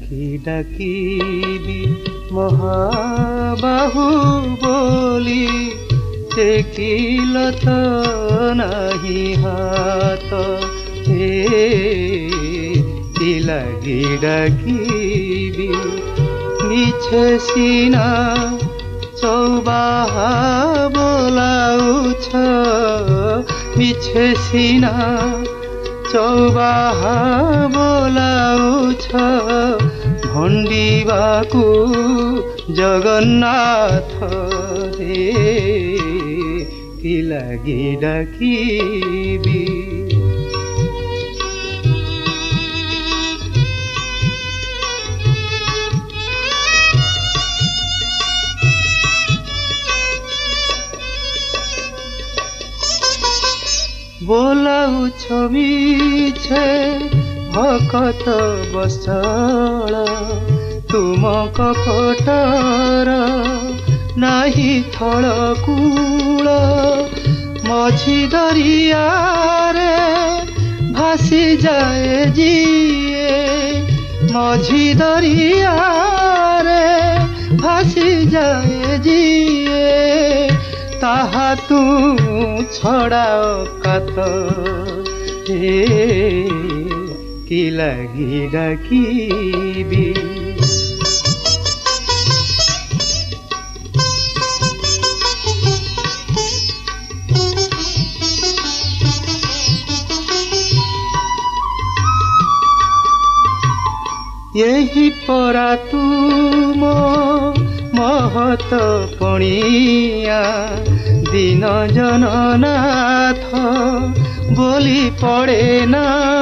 ডাকি ডাকিবি মহাবাহু বলি টেকিল তো নাহি হাত হে কি লাগি ডাকিবি মিছে সিনা চৌবাহা বোলাউছ মিছে সিনা চৌবাহা বোলাউছ ভণ্ডিবাকু জগন্নাথ রে কি লাগি ডাকিবি बोलाउछ मिछे भकत बसळ तुम कपटर नाही थळकूळ मझी दरिया रे भासी जाए जिए मझी दरिया रे भासी जाए जिए ताहा तू छड़ा कात हे की लगी डाकिबी यही परा तुम महत पणिया दीन जननाथ बोली पड़े ना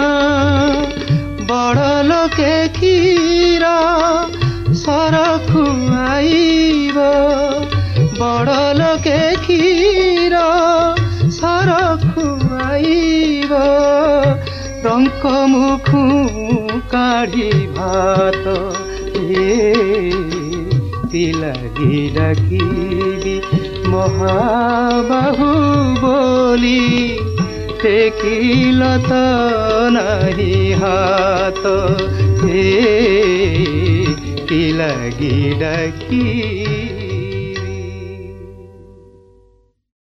बड़ लोके क्षीर सर खुआइब बड़ लोके क्षीर सर खुआइब रंक मुखु काढ़ी भात की लगी डाकिबी महाबाहु बोली टेकिल तो नाही हाथ हे की लगी डाकी